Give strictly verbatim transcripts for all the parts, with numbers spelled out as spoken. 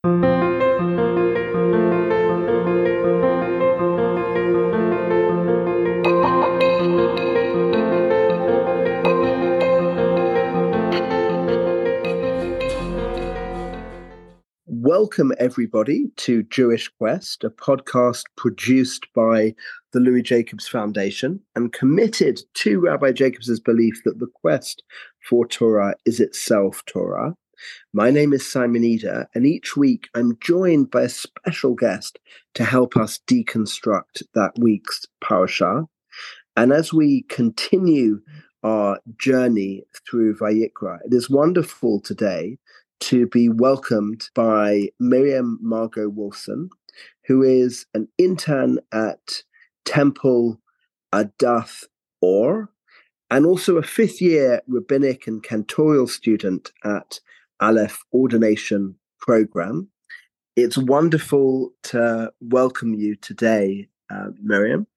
Welcome, everybody, to Jewish Quest, a podcast produced by the Louis Jacobs Foundation and committed to Rabbi Jacobs' belief that the quest for Torah is itself Torah. My name is Simon Eder, and each week I'm joined by a special guest to help us deconstruct that week's parashah. And as we continue our journey through Vayikra, it is wonderful today to be welcomed by Miriam Margot Wolfson, who is an intern at Temple Adath Or, and also a fifth-year rabbinic and cantorial student at Aleph Ordination Program. It's wonderful to welcome you today, uh, Miriam.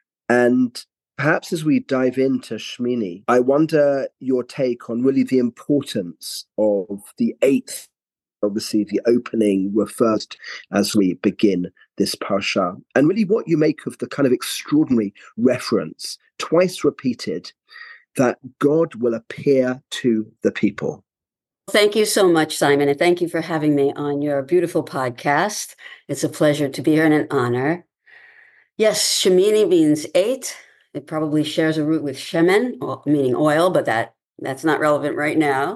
And perhaps as we dive into Shmini, I wonder your take on really the importance of the eighth. Obviously, the opening refers to as we begin this parsha, and really what you make of the kind of extraordinary reference, twice repeated, that God will appear to the people. Thank you so much, Simon, and thank you for having me on your beautiful podcast. It's a pleasure to be here and an honor. Yes, Shemini means eight. It probably shares a root with shemen, meaning oil, but that, that's not relevant right now.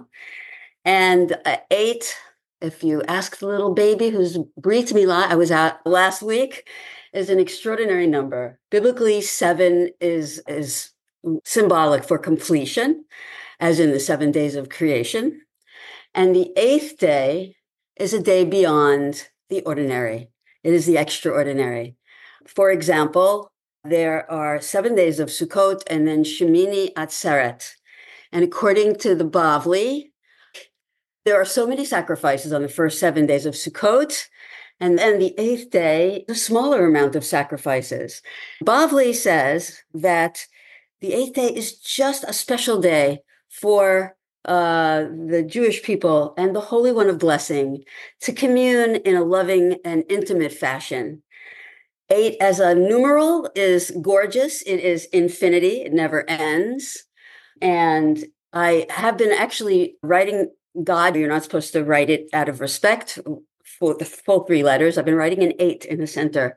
And uh, eight, if you ask the little baby who's breathed Milah, I was out last week, is an extraordinary number. Biblically, seven is, is symbolic for completion, as in the seven days of creation. And the eighth day is a day beyond the ordinary. It is the extraordinary. For example, there are seven days of Sukkot and then Shemini Atzeret. And according to the Bavli, there are so many sacrifices on the first seven days of Sukkot. And then the eighth day, a smaller amount of sacrifices. Bavli says that the eighth day is just a special day for uh, the Jewish people and the Holy One of Blessing to commune in a loving and intimate fashion. Eight as a numeral is gorgeous. It is infinity. It never ends. And I have been actually writing God. You're not supposed to write it out of respect for the full three letters. I've been writing an eight in the center,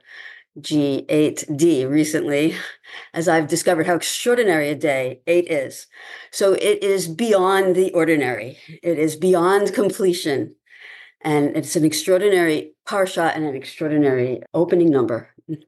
G eight D, recently, as I've discovered how extraordinary a day eight is. So it is beyond the ordinary. It is beyond completion. And it's an extraordinary parsha and an extraordinary opening number.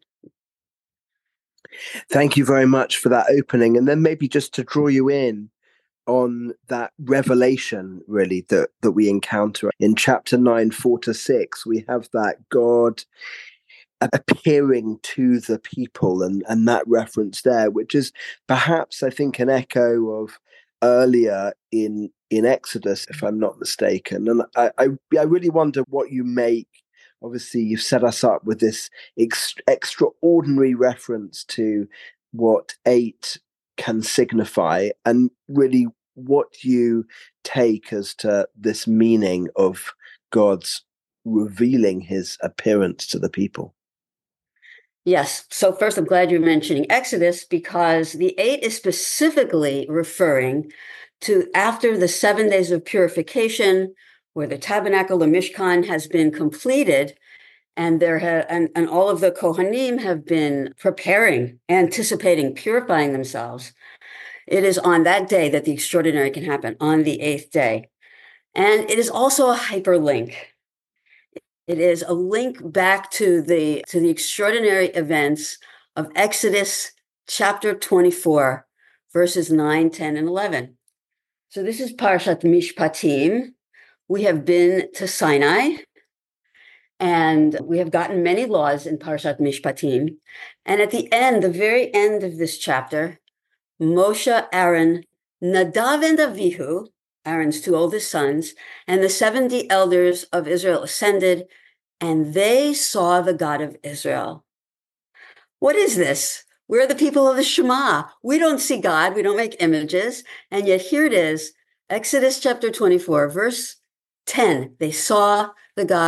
Thank you very much for that opening. And then maybe just to draw you in on that revelation, really, that, that we encounter in chapter nine, four to six, we have that God appearing to the people and, and that reference there, which is perhaps, I think, an echo of earlier in in Exodus, if I'm not mistaken. And I, I, I really wonder what you make. Obviously, you've set us up with this ex- extraordinary reference to what eight can signify, and really what you take as to this meaning of God's revealing his appearance to the people. Yes. So first, I'm glad you're mentioning Exodus, because the eight is specifically referring to after the seven days of purification, where the tabernacle, the Mishkan, has been completed, and there ha- and, and all of the Kohanim have been preparing, anticipating, purifying themselves. It is on that day that the extraordinary can happen, on the eighth day. And it is also a hyperlink. It is a link back to the to the extraordinary events of Exodus chapter twenty-four, verses nine, ten, and eleven. So this is Parashat Mishpatim. We have been to Sinai, and we have gotten many laws in Parashat Mishpatim. And at the end, the very end of this chapter, Moshe, Aaron, Nadav, and Avihu, Aaron's two oldest sons, and the seventy elders of Israel ascended, and they saw the God of Israel. What is this? We're the people of the Shema. We don't see God. We don't make images. And yet here it is, Exodus chapter twenty-four, verse ten. They saw the God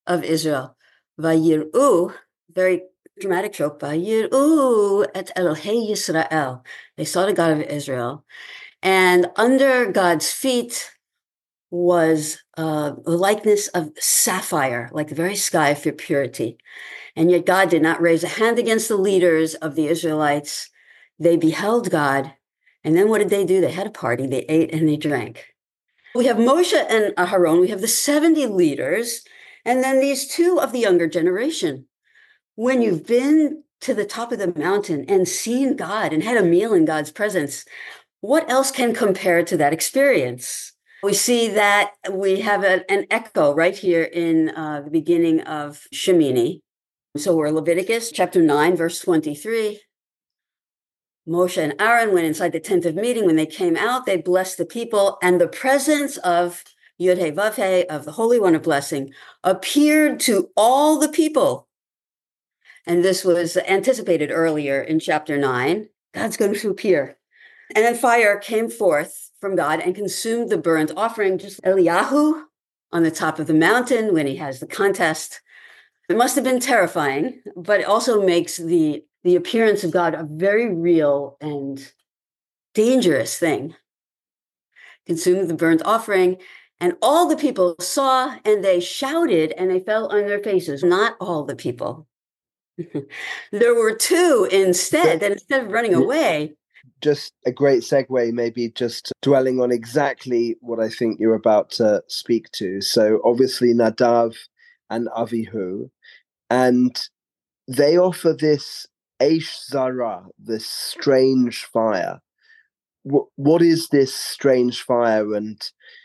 of Israel. Vayir'u, very dramatic trope, Vayir'u et Elohei Yisrael. They saw the God of Israel. And under God's feet was uh, the likeness of sapphire, like the very sky for purity. And yet God did not raise a hand against the leaders of the Israelites. They beheld God. And then what did they do? They had a party. They ate and they drank. We have Moshe and Aharon. We have the seventy leaders. And then these two of the younger generation. When you've been to the top of the mountain and seen God and had a meal in God's presence, what else can compare to that experience? We see that we have a, an echo right here in uh, the beginning of Shemini. So we're Leviticus chapter nine, verse twenty-three. Moshe and Aaron went inside the tent of meeting. When they came out, they blessed the people, and the presence of Yud-Heh Vav-Heh, of the Holy One of Blessing, appeared to all the people. And this was anticipated earlier in chapter nine. God's going to appear. And then fire came forth from God and consumed the burnt offering, just Eliyahu on the top of the mountain when he has the contest. It must have been terrifying, but it also makes the, the appearance of God a very real and dangerous thing. Consumed the burnt offering, and all the people saw, and they shouted, and they fell on their faces. Not all the people. There were two instead, that instead of running away. Just a great segue, maybe just dwelling on exactly what I think you're about to speak to. So obviously Nadav and Avihu, and they offer this Eish Zara, this strange fire. W- what is this strange fire, and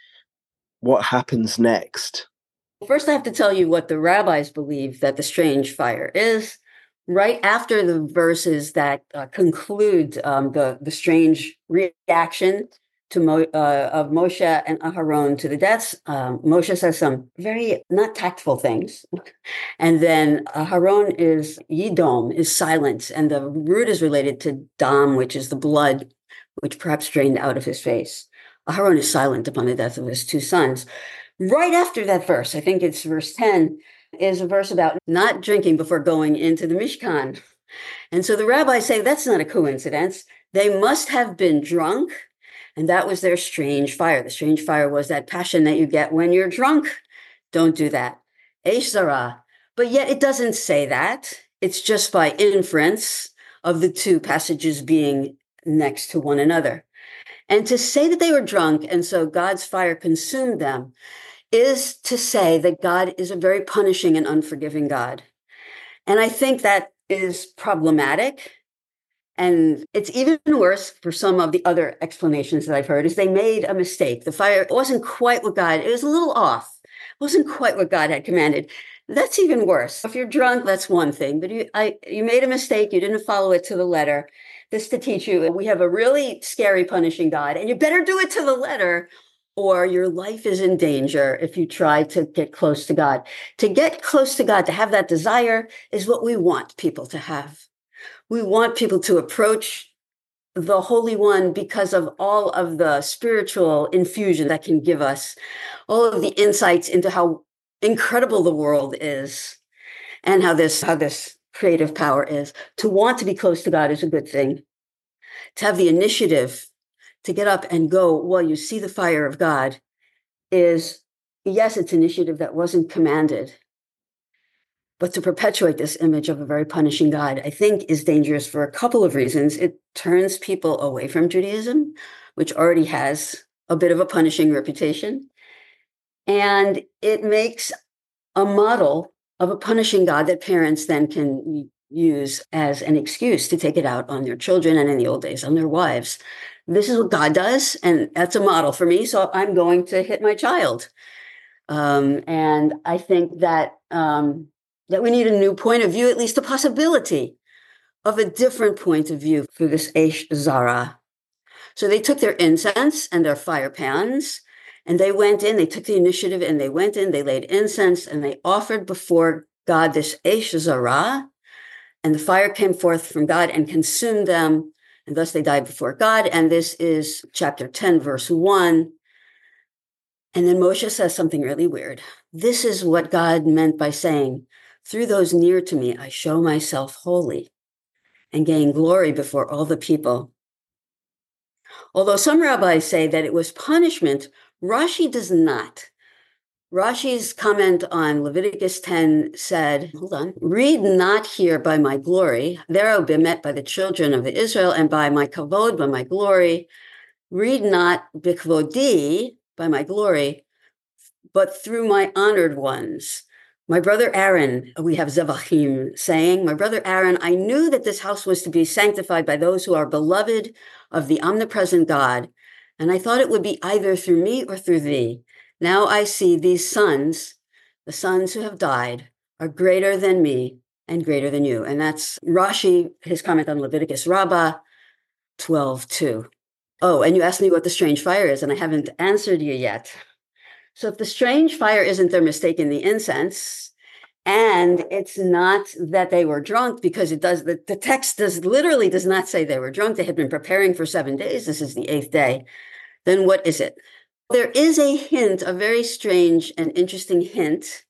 what happens next? First, I have to tell you what the rabbis believe that the strange fire is. Right after the verses that uh, conclude um, the, the strange reaction to Mo, uh, of Moshe and Aharon to the deaths, um, Moshe says some very not tactful things. And then Aharon is Yidom, is silent. And the root is related to Dam, which is the blood, which perhaps drained out of his face. Aharon is silent upon the death of his two sons. Right after that verse, I think it's verse ten, is a verse about not drinking before going into the Mishkan. And so the rabbis say that's not a coincidence. They must have been drunk, and that was their strange fire. The strange fire was that passion that you get when you're drunk. Don't do that. Eish Zara. But yet it doesn't say that. It's just by inference of the two passages being next to one another. And to say that they were drunk, and so God's fire consumed them, is to say that God is a very punishing and unforgiving God. And I think that is problematic. And it's even worse for some of the other explanations that I've heard, is they made a mistake. The fire wasn't quite what God, it was a little off. It wasn't quite what God had commanded. That's even worse. If you're drunk, that's one thing, but you, I, you made a mistake. You didn't follow it to the letter. This to teach you, we have a really scary, punishing God, and you better do it to the letter, or your life is in danger if you try to get close to God. To get close to God, to have that desire, is what we want people to have. We want people to approach the Holy One because of all of the spiritual infusion that can give us, all of the insights into how incredible the world is, and how this, how this creative power is. To want to be close to God is a good thing. To have the initiative to get up and go while you see the fire of God is, yes, it's initiative that wasn't commanded. But to perpetuate this image of a very punishing God, I think, is dangerous for a couple of reasons. It turns people away from Judaism, which already has a bit of a punishing reputation. And it makes a model of a punishing God that parents then can use as an excuse to take it out on their children, and in the old days, on their wives. This is what God does, and that's a model for me, so I'm going to hit my child. Um, and I think that um, that we need a new point of view, at least a possibility of a different point of view for this Eish Zara. So they took their incense and their fire pans, and they went in, they took the initiative, and they went in, they laid incense, and they offered before God this Eish Zara, and the fire came forth from God and consumed them, and thus they died before God. And this is chapter ten, verse one. And then Moshe says something really weird. This is what God meant by saying, through those near to me, I show myself holy and gain glory before all the people. Although some rabbis say that it was punishment, Rashi does not. Rashi's comment on Leviticus ten said, hold on, read not here by my glory, there I'll be met by the children of Israel, and by my kavod, by my glory. Read not bikvodi, by my glory, but through my honored ones. My brother Aaron, we have Zevachim saying, my brother Aaron, I knew that this house was to be sanctified by those who are beloved of the omnipresent God, and I thought it would be either through me or through thee. Now I see these sons, the sons who have died, are greater than me and greater than you. And that's Rashi, his comment on Leviticus Rabbah twelve two. Oh, and you asked me what the strange fire is, and I haven't answered you yet. So if the strange fire isn't their mistake in the incense, and it's not that they were drunk, because it does, the, the text does literally does not say they were drunk. They had been preparing for seven days. This is the eighth day. Then what is it? There is a hint, a very strange and interesting hint,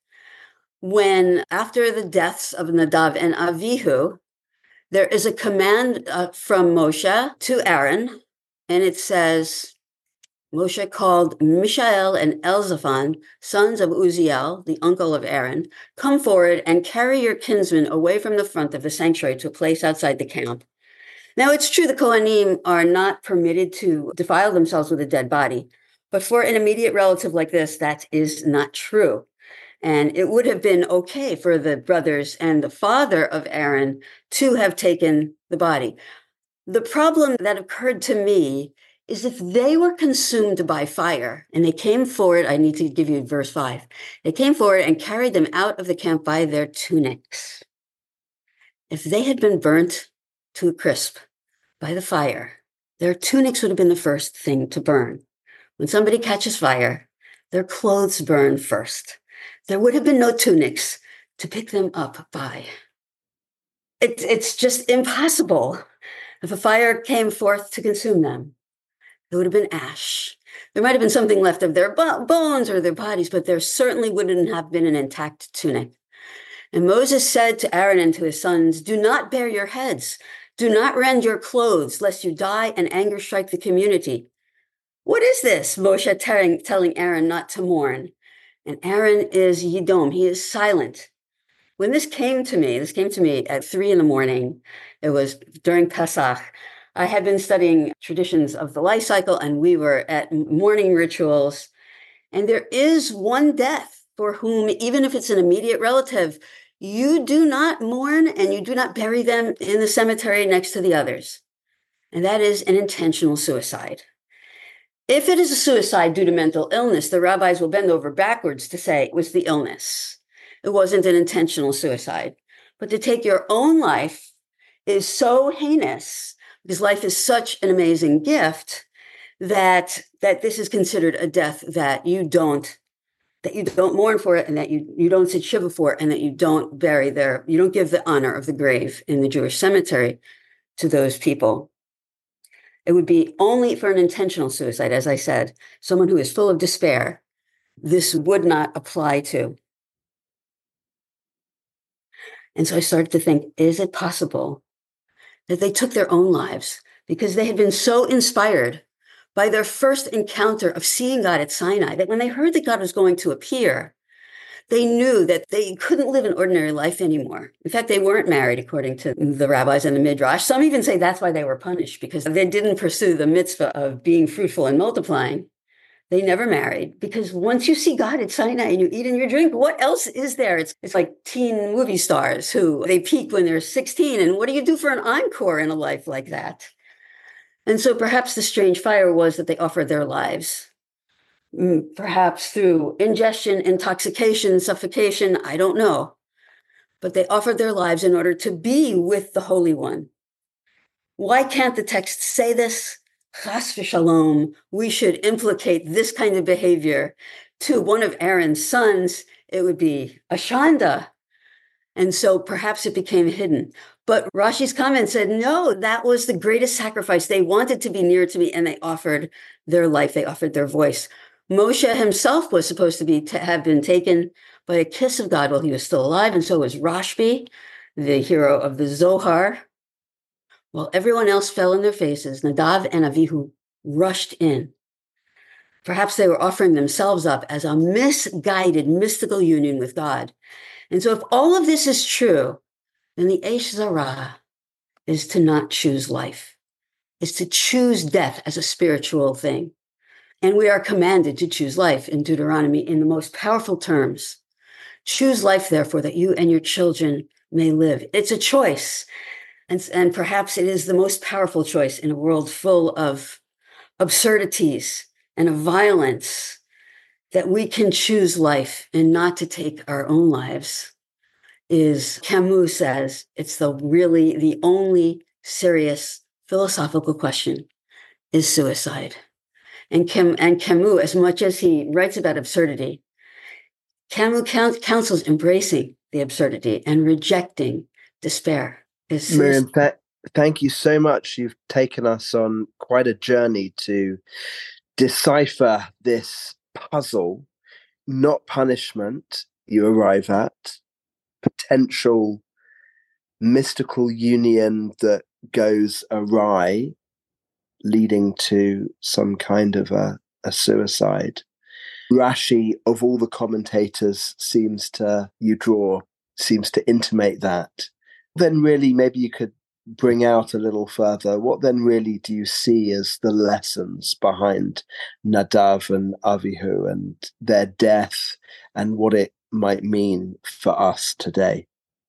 when after the deaths of Nadav and Avihu, there is a command uh, from Moshe to Aaron, and it says, Moshe called Mishael and Elzaphan, sons of Uziel, the uncle of Aaron, come forward and carry your kinsmen away from the front of the sanctuary to a place outside the camp. Now, it's true the Kohanim are not permitted to defile themselves with a dead body, but for an immediate relative like this, that is not true. And it would have been okay for the brothers and the father of Aaron to have taken the body. The problem that occurred to me is if they were consumed by fire and they came forward, I need to give you verse five. They came forward and carried them out of the camp by their tunics. If they had been burnt to a crisp by the fire, their tunics would have been the first thing to burn. When somebody catches fire, their clothes burn first. There would have been no tunics to pick them up by. It, it's just impossible. If a fire came forth to consume them, it would have been ash. There might have been something left of their bones or their bodies, but there certainly wouldn't have been an intact tunic. And Moses said to Aaron and to his sons, do not bare your heads. Do not rend your clothes, lest you die and anger strike the community. What is this? Moshe telling, telling Aaron not to mourn. And Aaron is Yidom. He is silent. When this came to me, this came to me at three in the morning. It was during Pesach. I had been studying traditions of the life cycle, and we were at mourning rituals. And there is one death for whom, even if it's an immediate relative, you do not mourn and you do not bury them in the cemetery next to the others. And that is an intentional suicide. If it is a suicide due to mental illness, the rabbis will bend over backwards to say it was the illness. It wasn't an intentional suicide. But to take your own life is so heinous, because life is such an amazing gift, that, that this is considered a death that you don't, that you don't mourn for it, and that you, you don't sit shiva for it, and that you don't bury their, you don't give the honor of the grave in the Jewish cemetery to those people. It would be only for an intentional suicide, as I said, someone who is full of despair. This would not apply to. And so I started to think, is it possible that they took their own lives because they had been so inspired by their first encounter of seeing God at Sinai, that when they heard that God was going to appear, they knew that they couldn't live an ordinary life anymore. In fact, they weren't married, according to the rabbis and the Midrash. Some even say that's why they were punished, because they didn't pursue the mitzvah of being fruitful and multiplying. They never married, because once you see God at Sinai and you eat and you drink, what else is there? It's, it's like teen movie stars who they peak when they're sixteen. And what do you do for an encore in a life like that? And so perhaps the strange fire was that they offered their lives. Perhaps through ingestion, intoxication, suffocation, I don't know. But they offered their lives in order to be with the Holy One. Why can't the text say this? Chas v'shalom, we should implicate this kind of behavior to one of Aaron's sons. It would be Ashanda. And so perhaps it became hidden. But Rashi's comment said, no, that was the greatest sacrifice. They wanted to be near to me, and they offered their life. They offered their voice. Moshe himself was supposed to be to have been taken by a kiss of God while he was still alive, and so was Rashbi, the hero of the Zohar. While everyone else fell on their faces, Nadav and Avihu rushed in. Perhaps they were offering themselves up as a misguided mystical union with God. And so if all of this is true, then the Eish Zara is to not choose life, is to choose death as a spiritual thing. And we are commanded to choose life in Deuteronomy in the most powerful terms. Choose life, therefore, that you and your children may live. It's a choice. And, and perhaps it is the most powerful choice in a world full of absurdities and of violence, that we can choose life and not to take our own lives. Is, Camus says, it's the really the only serious philosophical question is suicide. And, Cam, and Camus, as much as he writes about absurdity, Camus counsels embracing the absurdity and rejecting despair. Miriam, th- thank you so much. You've taken us on quite a journey to decipher this puzzle. Not punishment, you arrive at potential mystical union that goes awry, leading to some kind of a, a suicide. Rashi, of all the commentators, seems to, you draw, seems to intimate that. Then really, maybe you could bring out a little further, what then really do you see as the lessons behind Nadav and Avihu and their death and what it might mean for us today?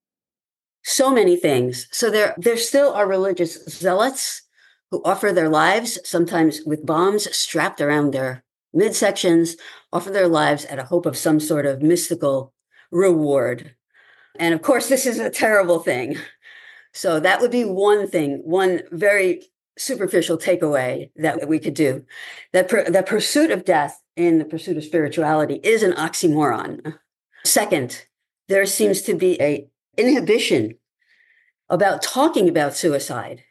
So many things. So there, there still are religious zealots who offer their lives, sometimes with bombs strapped around their midsections, offer their lives at a hope of some sort of mystical reward. And of course, this is a terrible thing. So that would be one thing, one very superficial takeaway that we could do. That per, the pursuit of death in the pursuit of spirituality is an oxymoron. Second, there seems to be an inhibition about talking about suicide.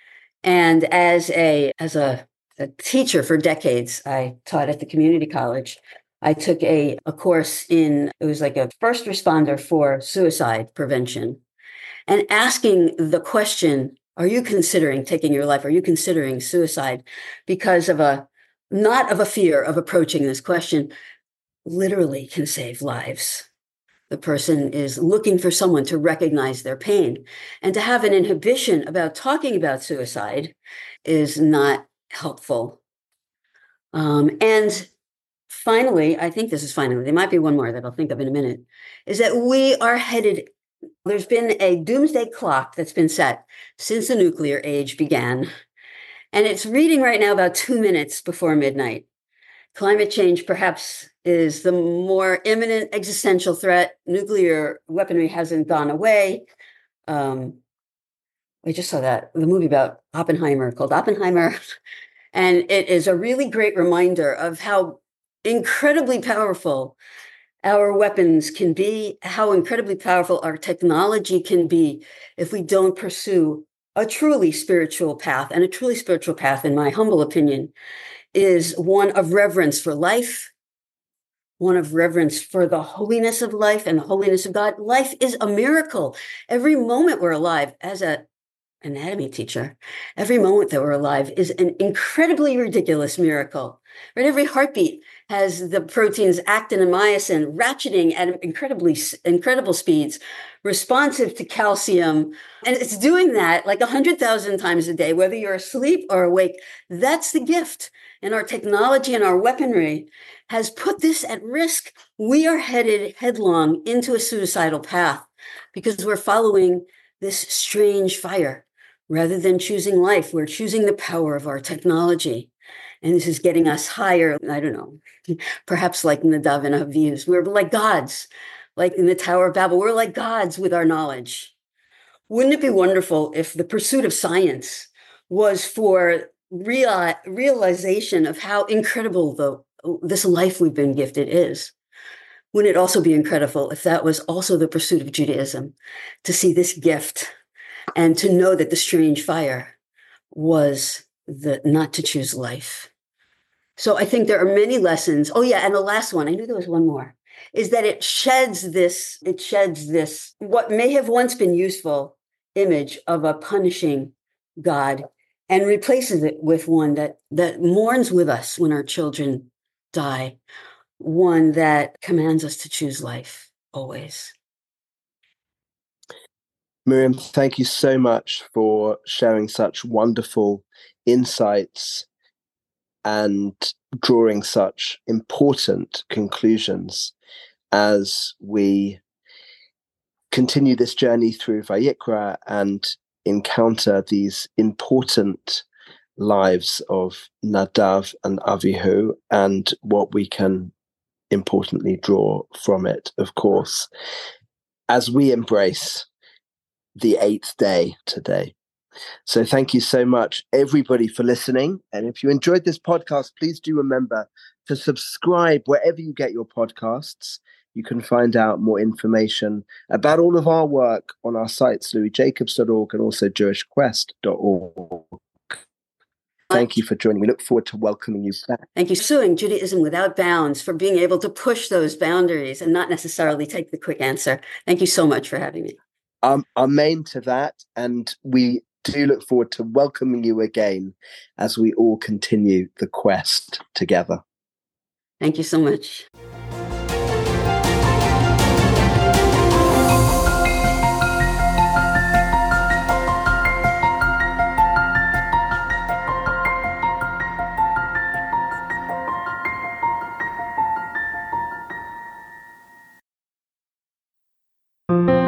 And as a as a, a teacher for decades, I taught at the community college. I took a, a course in, it was like a first responder for suicide prevention. And asking the question, are you considering taking your life? Are you considering suicide? Because of a, not of a fear of approaching this question, literally can save lives. The person is looking for someone to recognize their pain. And to have an inhibition about talking about suicide is not helpful. Um, and finally, I think this is finally, there might be one more that I'll think of in a minute, is that we are headed. There's been a doomsday clock that's been set since the nuclear age began, and it's reading right now about two minutes before midnight. Climate change perhaps is the more imminent existential threat. Nuclear weaponry hasn't gone away. Um, I just saw that, the movie about Oppenheimer called Oppenheimer, and it is a really great reminder of how incredibly powerful our weapons can be, how incredibly powerful our technology can be if we don't pursue a truly spiritual path. And a truly spiritual path, in my humble opinion, is one of reverence for life, one of reverence for the holiness of life and the holiness of God. Life is a miracle. Every moment we're alive, as an anatomy teacher, every moment that we're alive is an incredibly ridiculous miracle. Right? Every heartbeat has the proteins actin and myosin ratcheting at incredibly incredible speeds, responsive to calcium. And it's doing that like one hundred thousand times a day, whether you're asleep or awake. That's the gift. And our technology and our weaponry has put this at risk. We are headed headlong into a suicidal path because we're following this strange fire. Rather than choosing life, we're choosing the power of our technology. And this is getting us higher. I don't know, perhaps like Nadav and Avihu. We're like gods, like in the Tower of Babel. We're like gods with our knowledge. Wouldn't it be wonderful if the pursuit of science was for real, realization of how incredible the, this life we've been gifted is? Wouldn't it also be incredible if that was also the pursuit of Judaism, to see this gift and to know that the strange fire was the not to choose life, So I think there are many lessons. Oh, yeah. And the last one, I knew there was one more, is that it sheds this, it sheds this, what may have once been useful image of a punishing God and replaces it with one that, that mourns with us when our children die, one that commands us to choose life always. Miriam, thank you so much for sharing such wonderful insights and drawing such important conclusions as we continue this journey through Vayikra and encounter these important lives of Nadav and Avihu and what we can importantly draw from it, of course, as we embrace the eighth day today. So thank you so much, everybody, for listening. And if you enjoyed this podcast, please do remember to subscribe wherever you get your podcasts. You can find out more information about all of our work on our sites, louis jacobs dot org and also jewish quest dot org. Thank you for joining. We look forward to welcoming you back. Thank you. Pursuing Judaism without bounds, for being able to push those boundaries and not necessarily take the quick answer. Thank you so much for having me. Um, amen to that. And we do look forward to welcoming you again as we all continue the quest together. Thank you so much. Thank you.